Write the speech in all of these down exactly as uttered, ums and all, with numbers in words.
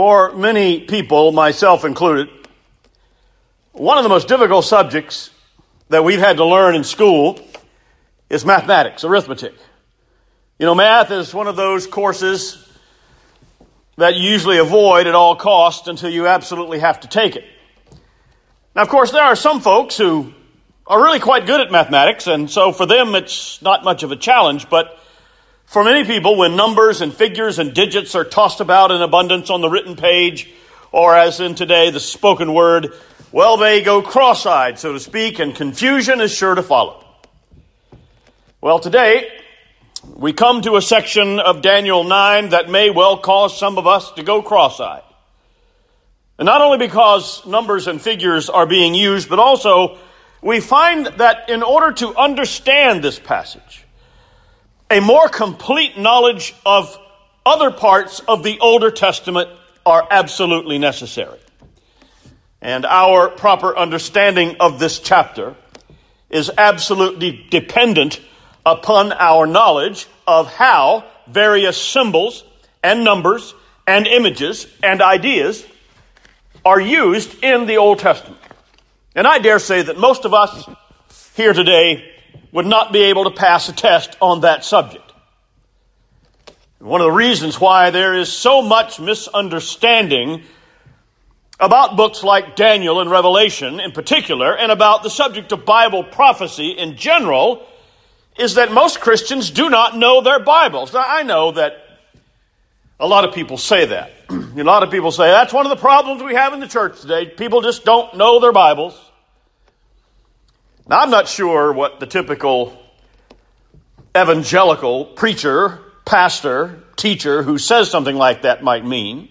For many people, myself included, one of the most difficult subjects that we've had to learn in school is mathematics, arithmetic. You know, math is one of those courses that you usually avoid at all costs until you absolutely have to take it. Now, of course, there are some folks who are really quite good at mathematics, and so for them it's not much of a challenge, but for many people, when numbers and figures and digits are tossed about in abundance on the written page, or as in today, the spoken word, well, they go cross-eyed, so to speak, and confusion is sure to follow. Well, today, we come to a section of Daniel nine that may well cause some of us to go cross-eyed. And not only because numbers and figures are being used, but also we find that in order to understand this passage, a more complete knowledge of other parts of the Older Testament are absolutely necessary. And our proper understanding of this chapter is absolutely dependent upon our knowledge of how various symbols and numbers and images and ideas are used in the Old Testament. And I dare say that most of us here today would not be able to pass a test on that subject. One of the reasons why there is so much misunderstanding about books like Daniel and Revelation in particular, and about the subject of Bible prophecy in general, is that most Christians do not know their Bibles. Now, I know that a lot of people say that. A lot of people say that's one of the problems we have in the church today. People just don't know their Bibles. Now, I'm not sure what the typical evangelical preacher, pastor, teacher who says something like that might mean.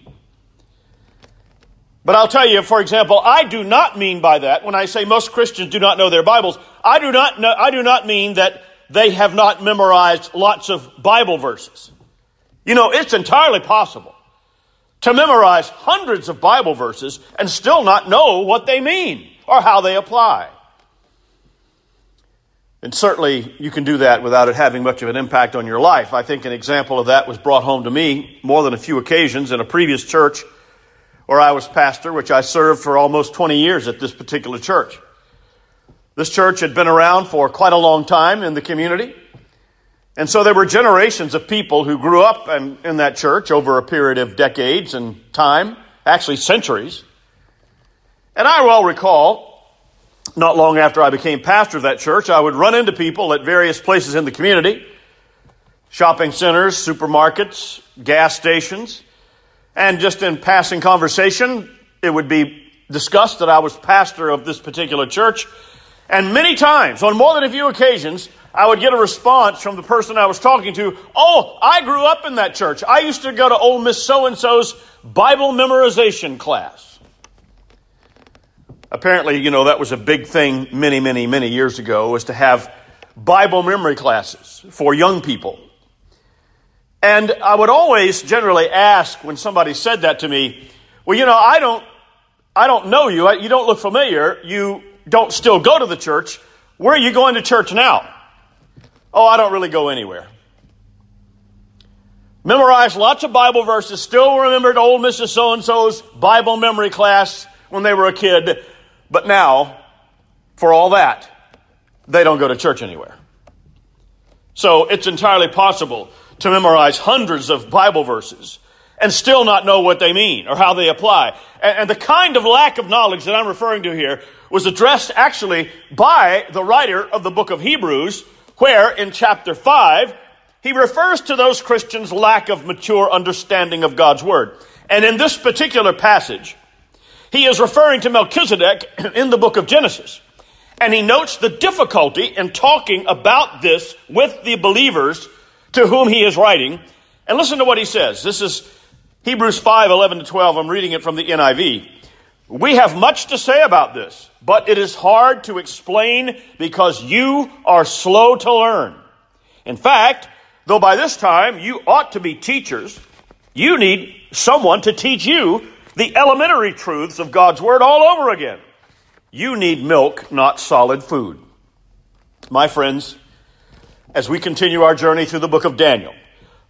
But I'll tell you, for example, I do not mean by that, when I say most Christians do not know their Bibles, I do not know, I do not mean that they have not memorized lots of Bible verses. You know, it's entirely possible to memorize hundreds of Bible verses and still not know what they mean or how they apply. And certainly you can do that without it having much of an impact on your life. I think an example of that was brought home to me more than a few occasions in a previous church where I was pastor, which I served for almost twenty years at this particular church. This church had been around for quite a long time in the community. And so there were generations of people who grew up in, in that church over a period of decades and time, actually centuries. And I well recall, not long after I became pastor of that church, I would run into people at various places in the community, shopping centers, supermarkets, gas stations, and just in passing conversation, it would be discussed that I was pastor of this particular church. And many times, on more than a few occasions, I would get a response from the person I was talking to, oh, I grew up in that church. I used to go to old Miss So-and-so's Bible memorization class. Apparently, you know, that was a big thing many, many, many years ago, was to have Bible memory classes for young people. And I would always generally ask when somebody said that to me, well, you know, I don't, I don't know you. You don't look familiar. You don't still go to the church. Where are you going to church now? Oh, I don't really go anywhere. Memorized lots of Bible verses, still remembered old Missus So-and-so's Bible memory class when they were a kid. But now, for all that, they don't go to church anywhere. So it's entirely possible to memorize hundreds of Bible verses and still not know what they mean or how they apply. And, and the kind of lack of knowledge that I'm referring to here was addressed actually by the writer of the book of Hebrews, where in chapter five, he refers to those Christians' lack of mature understanding of God's word. And in this particular passage, he is referring to Melchizedek in the book of Genesis. And he notes the difficulty in talking about this with the believers to whom he is writing. And listen to what he says. This is Hebrews five, eleven to twelve. I'm reading it from the N I V. We have much to say about this, but it is hard to explain because you are slow to learn. In fact, though by this time you ought to be teachers, you need someone to teach you the elementary truths of God's word all over again. You need milk, not solid food. My friends, as we continue our journey through the book of Daniel,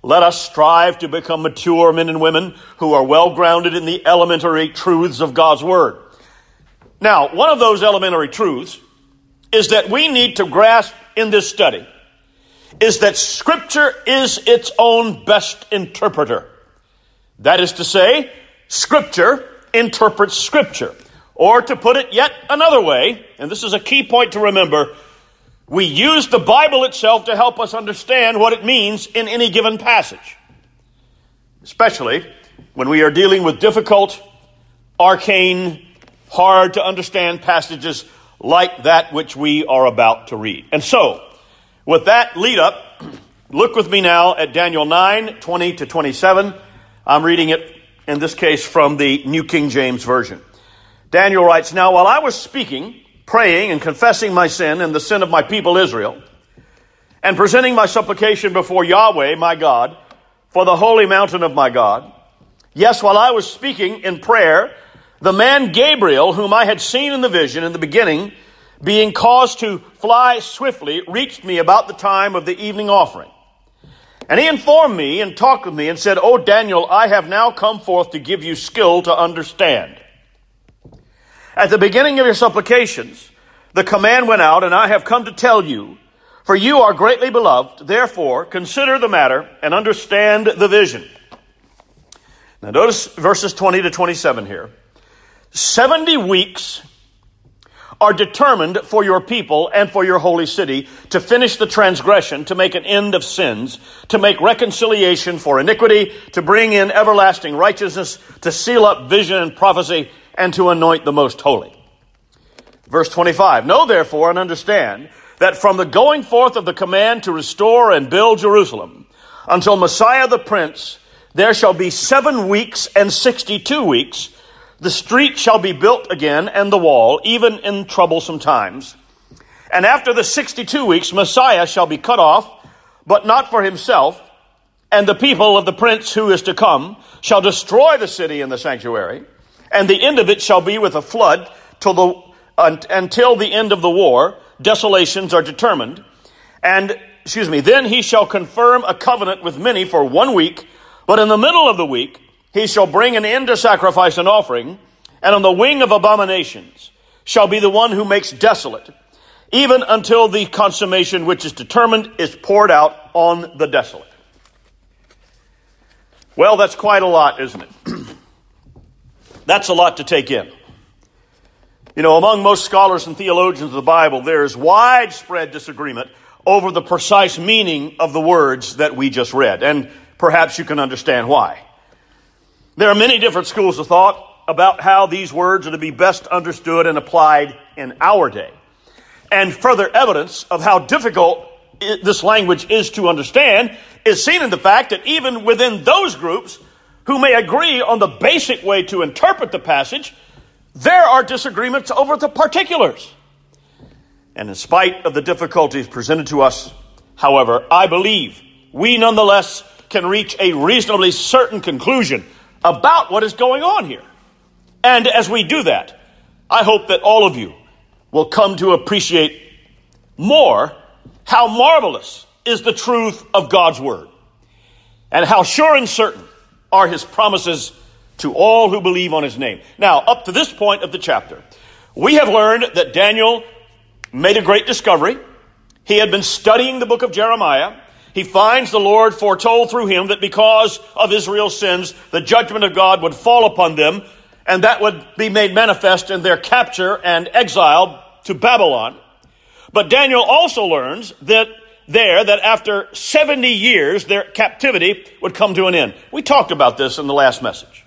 Let us strive to become mature men and women who are well grounded in the elementary truths of God's Word. Now, one of those elementary truths is that we need to grasp in this study is that Scripture is its own best interpreter. That is to say, Scripture interprets Scripture. Or to put it yet another way, and this is a key point to remember, we use the Bible itself to help us understand what it means in any given passage. Especially when we are dealing with difficult, arcane, hard to understand passages like that which we are about to read. And so, with that lead up, look with me now at Daniel nine, twenty to twenty-seven. I'm reading it, in this case, from the New King James Version. Daniel writes, "Now while I was speaking, praying and confessing my sin and the sin of my people Israel, and presenting my supplication before Yahweh, my God, for the holy mountain of my God, yes, while I was speaking in prayer, the man Gabriel, whom I had seen in the vision in the beginning, being caused to fly swiftly, reached me about the time of the evening offering. And he informed me and talked with me and said, 'O Daniel, I have now come forth to give you skill to understand. At the beginning of your supplications, the command went out, and I have come to tell you, for you are greatly beloved. Therefore, consider the matter and understand the vision.'" Now notice verses twenty to twenty-seven here. seventy weeks are determined for your people and for your holy city to finish the transgression, to make an end of sins, to make reconciliation for iniquity, to bring in everlasting righteousness, to seal up vision and prophecy, and to anoint the most holy. Verse twenty-five, "Know therefore and understand that from the going forth of the command to restore and build Jerusalem until Messiah the Prince, there shall be seven weeks and sixty-two weeks. The street shall be built again, and the wall, even in troublesome times. And after the sixty-two weeks, Messiah shall be cut off, but not for himself. And the people of the prince who is to come shall destroy the city and the sanctuary. And the end of it shall be with a flood till the, uh, until the end of the war. Desolations are determined. And, excuse me, then he shall confirm a covenant with many for one week. But in the middle of the week, he shall bring an end to sacrifice and offering, and on the wing of abominations shall be the one who makes desolate, even until the consummation which is determined is poured out on the desolate." Well, that's quite a lot, isn't it? That's a lot to take in. You know, among most scholars and theologians of the Bible, there is widespread disagreement over the precise meaning of the words that we just read, and perhaps you can understand why. There are many different schools of thought about how these words are to be best understood and applied in our day. And further evidence of how difficult this language is to understand is seen in the fact that even within those groups who may agree on the basic way to interpret the passage, there are disagreements over the particulars. And in spite of the difficulties presented to us, however, I believe we nonetheless can reach a reasonably certain conclusion about what is going on here. And as we do that, I hope that all of you will come to appreciate more how marvelous is the truth of God's Word, and how sure and certain are His promises to all who believe on His name. Now, up to this point of the chapter, we have learned that Daniel made a great discovery. He had been studying the book of Jeremiah. He finds the Lord foretold through him that because of Israel's sins, the judgment of God would fall upon them, and that would be made manifest in their capture and exile to Babylon. But Daniel also learns that there, that after seventy years, their captivity would come to an end. We talked about this in the last message.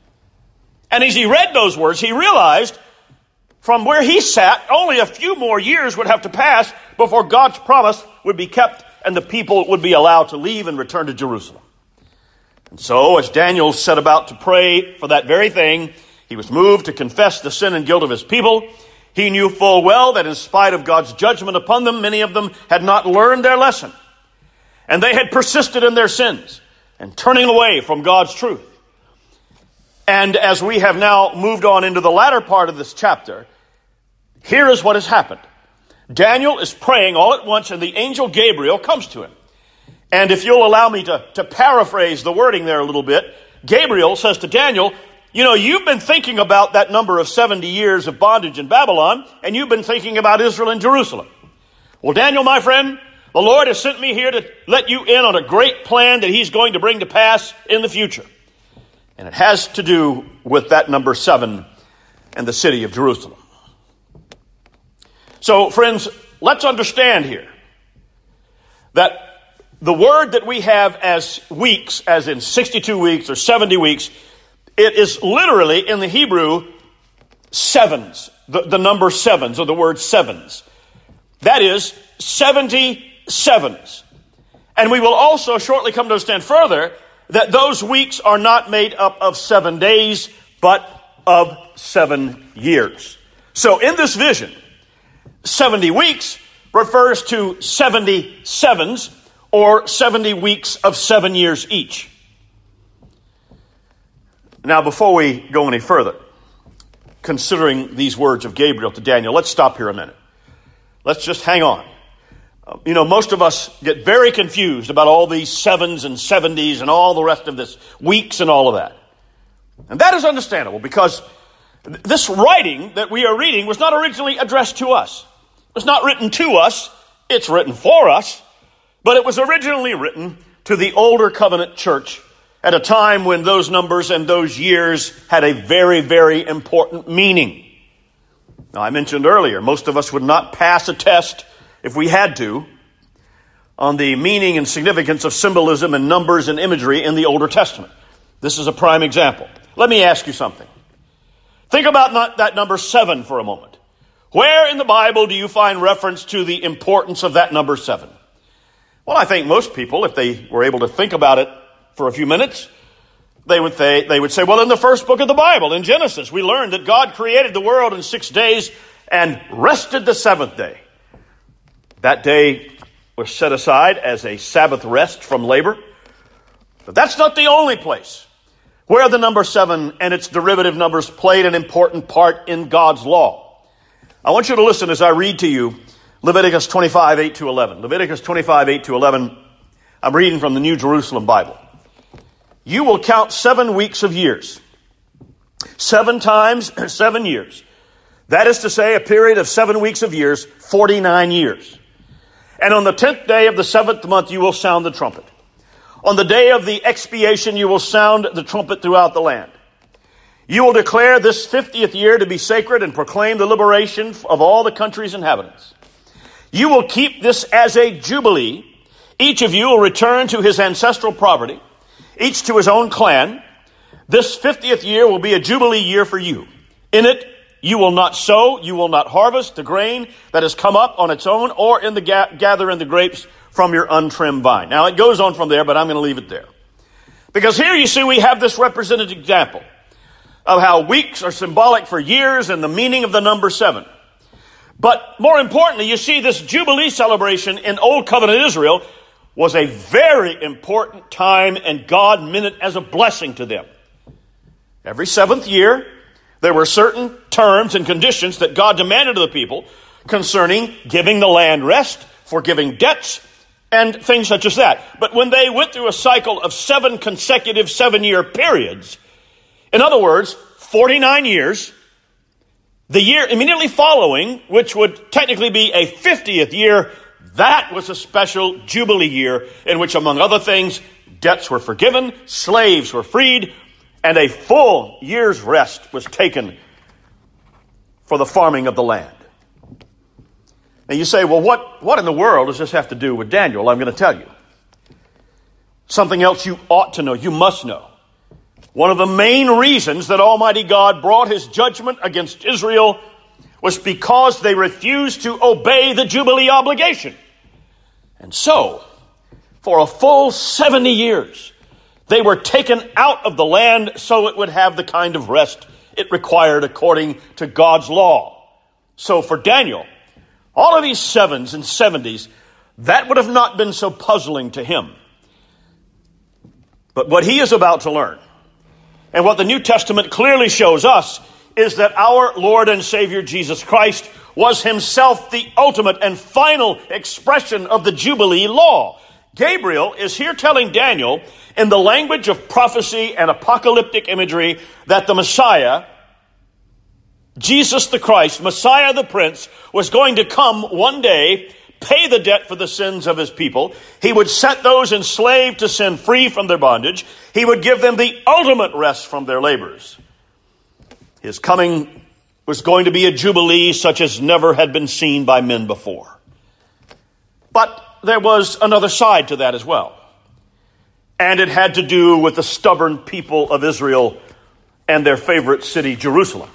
And as he read those words, he realized from where he sat, only a few more years would have to pass before God's promise would be kept and the people would be allowed to leave and return to Jerusalem. And so, as Daniel set about to pray for that very thing, he was moved to confess the sin and guilt of his people. He knew full well that in spite of God's judgment upon them, many of them had not learned their lesson. And they had persisted in their sins and turning away from God's truth. And as we have now moved on into the latter part of this chapter, here is what has happened. Daniel is praying all at once, and the angel Gabriel comes to him. And if you'll allow me to, to paraphrase the wording there a little bit, Gabriel says to Daniel, you know, you've been thinking about that number of seventy years of bondage in Babylon, and you've been thinking about Israel and Jerusalem. Well, Daniel, my friend, the Lord has sent me here to let you in on a great plan that he's going to bring to pass in the future. And it has to do with that number seven and the city of Jerusalem. So, friends, let's understand here that the word that we have as weeks, as in sixty-two weeks or seventy weeks, it is literally in the Hebrew sevens, the, the number sevens, or the word sevens. That is seventy sevens. And we will also shortly come to understand further that those weeks are not made up of seven days, but of seven years. So in this vision, seventy weeks refers to seventy sevens, or seventy weeks of seven years each. Now, before we go any further, considering these words of Gabriel to Daniel, let's stop here a minute. Let's just hang on. Uh, you know, most of us get very confused about all these sevens and seventies and all the rest of this, weeks and all of that. And that is understandable, because th- this writing that we are reading was not originally addressed to us. It was not written to us. It's written for us. But it was originally written to the older covenant church at a time when those numbers and those years had a very, very important meaning. Now, I mentioned earlier, most of us would not pass a test if we had to on the meaning and significance of symbolism and numbers and imagery in the Older Testament. This is a prime example. Let me ask you something. Think about not that number seven for a moment. Where in the Bible do you find reference to the importance of that number seven? Well, I think most people, if they were able to think about it for a few minutes, they would, say, they would say, well, in the first book of the Bible, in Genesis, we learned that God created the world in six days and rested the seventh day. That day was set aside as a Sabbath rest from labor. But that's not the only place where the number seven and its derivative numbers played an important part in God's law. I want you to listen as I read to you Leviticus twenty-five, eight to eleven. Leviticus twenty-five, eight to eleven. I'm reading from the New Jerusalem Bible. You will count seven weeks of years. Seven times seven years. That is to say, a period of seven weeks of years, forty-nine years. And on the tenth day of the seventh month, you will sound the trumpet. On the day of the expiation, you will sound the trumpet throughout the land. You will declare this fiftieth year to be sacred and proclaim the liberation of all the country's inhabitants. You will keep this as a jubilee. Each of you will return to his ancestral property, each to his own clan. This fiftieth year will be a jubilee year for you. In it, you will not sow, you will not harvest the grain that has come up on its own, or in the ga- gather in the grapes from your untrimmed vine. Now, it goes on from there, but I'm going to leave it there. Because here you see we have this representative example of how weeks are symbolic for years and the meaning of the number seven. But more importantly, you see this Jubilee celebration in Old Covenant Israel was a very important time, and God meant it as a blessing to them. Every seventh year, there were certain terms and conditions that God demanded of the people concerning giving the land rest, forgiving debts, and things such as that. But when they went through a cycle of seven consecutive seven-year periods, in other words, forty-nine years, the year immediately following, which would technically be a fiftieth year, that was a special Jubilee year in which, among other things, debts were forgiven, slaves were freed, and a full year's rest was taken for the farming of the land. Now you say, well, what, what in the world does this have to do with Daniel? Well, I'm going to tell you. Something else you ought to know, you must know. One of the main reasons that Almighty God brought his judgment against Israel was because they refused to obey the Jubilee obligation. And so, for a full seventy years, they were taken out of the land so it would have the kind of rest it required according to God's law. So for Daniel, all of these sevens and seventies, that would have not been so puzzling to him. But what he is about to learn, and what the New Testament clearly shows us, is that our Lord and Savior Jesus Christ was himself the ultimate and final expression of the Jubilee law, Gabriel is here telling Daniel in the language of prophecy and apocalyptic imagery that the Messiah, Jesus the Christ, Messiah the Prince, was going to come one day, pay the debt for the sins of his people. He would set those enslaved to sin free from their bondage. He would give them the ultimate rest from their labors. His coming was going to be a jubilee such as never had been seen by men before. But there was another side to that as well. And it had to do with the stubborn people of Israel and their favorite city, Jerusalem.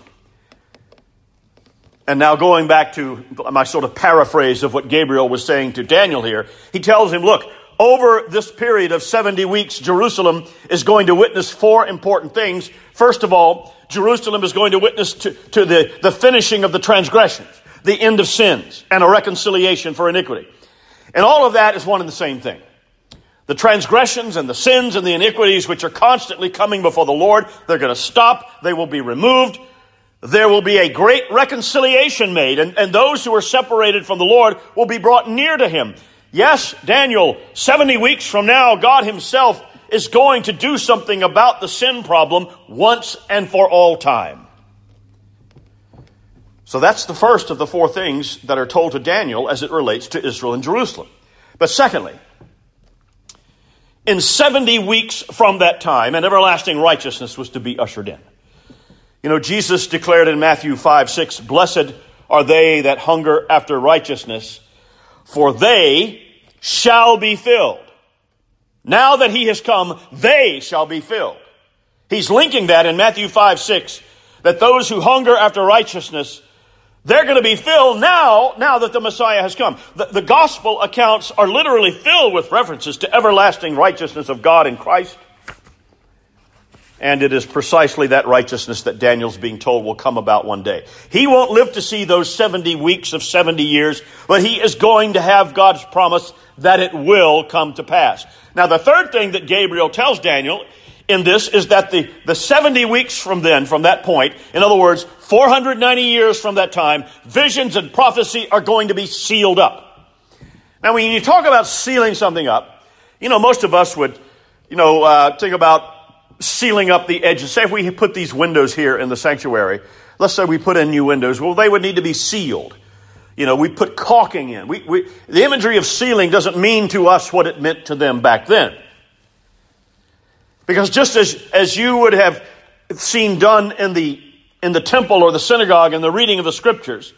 And now going back to my sort of paraphrase of what Gabriel was saying to Daniel here, he tells him, look, over this period of seventy weeks, Jerusalem is going to witness four important things. First of all, Jerusalem is going to witness to, to the, the finishing of the transgressions, the end of sins, and a reconciliation for iniquity. And all of that is one and the same thing. The transgressions and the sins and the iniquities which are constantly coming before the Lord, they're going to stop. They will be removed. There will be a great reconciliation made, and, and those who are separated from the Lord will be brought near to him. Yes, Daniel, seventy weeks from now, God himself is going to do something about the sin problem once and for all time. So that's the first of the four things that are told to Daniel as it relates to Israel and Jerusalem. But secondly, in seventy weeks from that time, an everlasting righteousness was to be ushered in. You know, Jesus declared in Matthew five six, blessed are they that hunger after righteousness, for they shall be filled. Now that he has come, they shall be filled. He's linking that in Matthew five six, that those who hunger after righteousness, they're going to be filled now, now that the Messiah has come. The, the gospel accounts are literally filled with references to everlasting righteousness of God in Christ. And it is precisely that righteousness that Daniel's being told will come about one day. He won't live to see those seventy weeks of seventy years, but he is going to have God's promise that it will come to pass. Now, the third thing that Gabriel tells Daniel in this is that the, the seventy weeks from then, from that point, in other words, four hundred ninety years from that time, visions and prophecy are going to be sealed up. Now, when you talk about sealing something up, you know, most of us would, you know, uh, think about sealing up the edges. Say if we put these windows here in the sanctuary, let's say we put in new windows, well, they would need to be sealed. You know, we put caulking in. We, we, the imagery of sealing doesn't mean to us what it meant to them back then. Because just as, as you would have seen done in the, in the temple or the synagogue in the reading of the scriptures,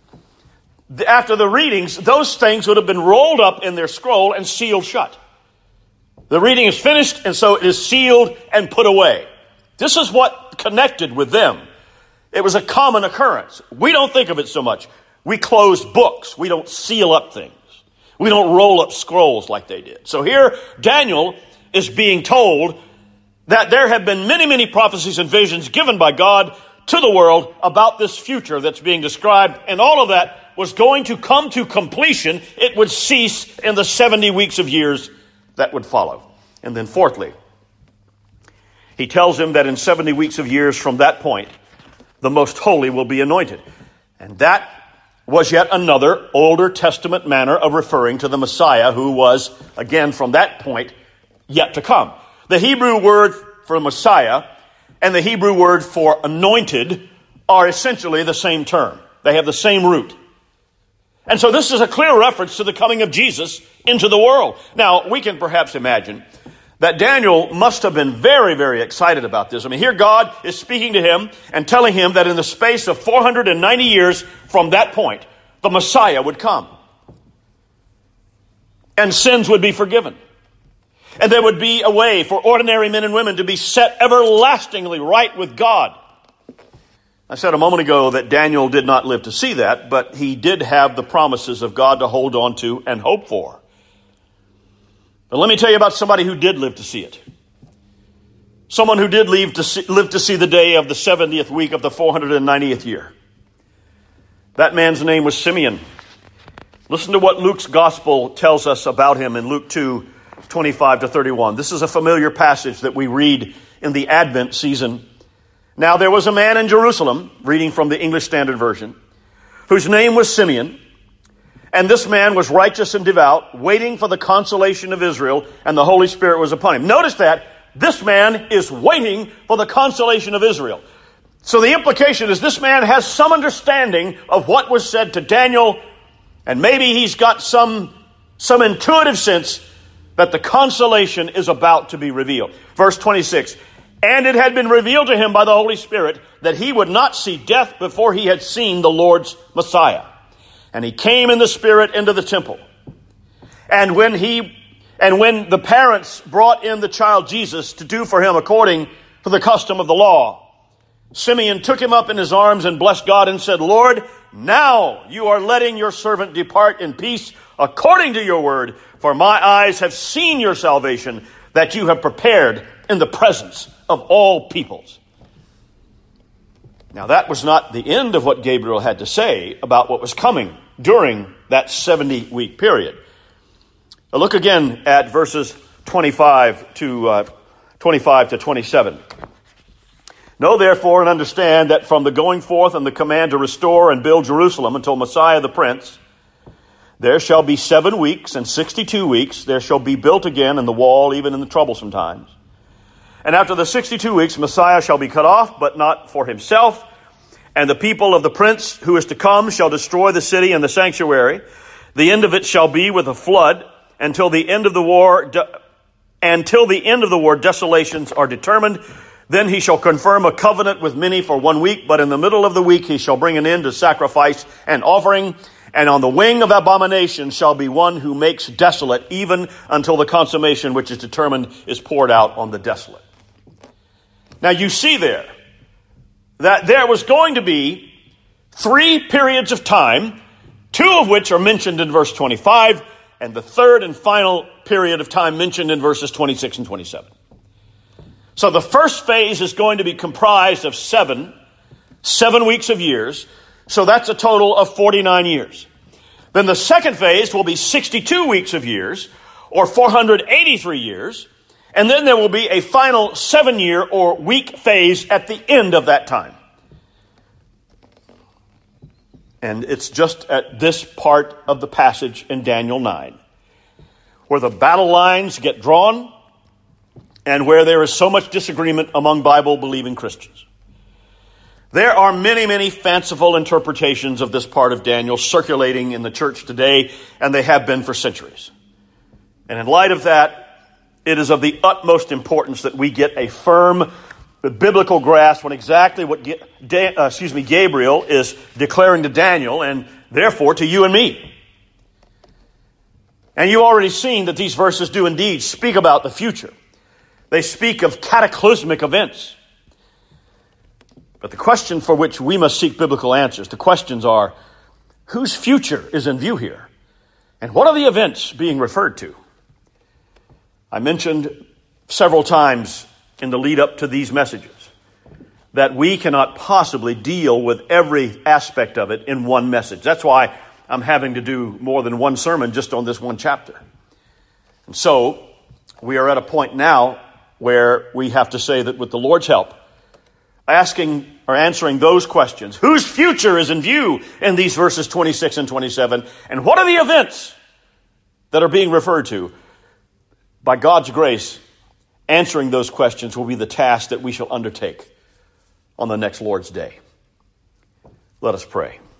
after the readings, those things would have been rolled up in their scroll and sealed shut. The reading is finished, and so it is sealed and put away. This is what connected with them. It was a common occurrence. We don't think of it so much. We close books. We don't seal up things. We don't roll up scrolls like they did. So here, Daniel is being told that there have been many, many prophecies and visions given by God to the world about this future that's being described, and all of that was going to come to completion. It would cease in the seventy weeks of years that would follow. And then fourthly, he tells him that in seventy weeks of years from that point, the most holy will be anointed. And that was yet another Older Testament manner of referring to the Messiah who was, again, from that point, yet to come. The Hebrew word for Messiah and the Hebrew word for anointed are essentially the same term. They have the same root. And so this is a clear reference to the coming of Jesus into the world. Now, we can perhaps imagine that Daniel must have been very, very excited about this. I mean, here God is speaking to him and telling him that in the space of four hundred ninety years from that point, the Messiah would come. And sins would be forgiven. And there would be a way for ordinary men and women to be set everlastingly right with God. I said a moment ago that Daniel did not live to see that, but he did have the promises of God to hold on to and hope for. But let me tell you about somebody who did live to see it. Someone who did live to see, live to see the day of the seventieth week of the four hundred ninetieth year. That man's name was Simeon. Listen to what Luke's gospel tells us about him in Luke two, twenty-five to thirty-one. This is a familiar passage that we read in the Advent season. Now there was a man in Jerusalem, reading from the English Standard Version, whose name was Simeon, And this man was righteous and devout, waiting for the consolation of Israel, and the Holy Spirit was upon him. Notice that this man is waiting for the consolation of Israel. So the implication is this man has some understanding of what was said to Daniel, and maybe he's got some, some intuitive sense that the consolation is about to be revealed. Verse twenty-six, and it had been revealed to him by the Holy Spirit that he would not see death before he had seen the Lord's Messiah. And he came in the Spirit into the temple. And when he, and when the parents brought in the child Jesus to do for him according to the custom of the law, Simeon took him up in his arms and blessed God and said, Lord, now you are letting your servant depart in peace according to your word, for my eyes have seen your salvation that you have prepared in the presence of all peoples. Now that was not the end of what Gabriel had to say about what was coming during that seventy-week period. Now look again at verses twenty-five to uh, twenty-five to twenty-seven. Know therefore and understand that from the going forth and the command to restore and build Jerusalem until Messiah the Prince, there shall be seven weeks and sixty-two weeks. There shall be built again in the wall, even in the troublesome times. And after the sixty-two weeks, Messiah shall be cut off, but not for himself. And the people of the prince who is to come shall destroy the city and the sanctuary. The end of it shall be with a flood until the end of the war, de- until the end of the war desolations are determined. Then he shall confirm a covenant with many for one week, but in the middle of the week he shall bring an end to sacrifice and offering. And on the wing of abomination shall be one who makes desolate, even until the consummation which is determined is poured out on the desolate. Now you see there that there was going to be three periods of time, two of which are mentioned in verse twenty-five, and the third and final period of time mentioned in verses twenty-six and twenty-seven. So the first phase is going to be comprised of seven, seven weeks of years. So that's a total of forty-nine years. Then the second phase will be sixty-two weeks of years, or four hundred eighty-three years. And then there will be a final seven-year or week phase at the end of that time. And it's just at this part of the passage in Daniel nine, where the battle lines get drawn and where there is so much disagreement among Bible-believing Christians. There are many, many fanciful interpretations of this part of Daniel circulating in the church today, and they have been for centuries. And in light of that, it is of the utmost importance that we get a firm biblical grasp on exactly what Da- uh, excuse me, Gabriel is declaring to Daniel, and therefore to you and me. And you've already seen that these verses do indeed speak about the future. They speak of cataclysmic events. But the question for which we must seek biblical answers, the questions are, whose future is in view here? And what are the events being referred to? I mentioned several times in the lead up to these messages that we cannot possibly deal with every aspect of it in one message. That's why I'm having to do more than one sermon just on this one chapter. And so we are at a point now where we have to say that with the Lord's help, asking or answering those questions, whose future is in view in these verses twenty-six and twenty-seven, and what are the events that are being referred to? By God's grace, answering those questions will be the task that we shall undertake on the next Lord's Day. Let us pray.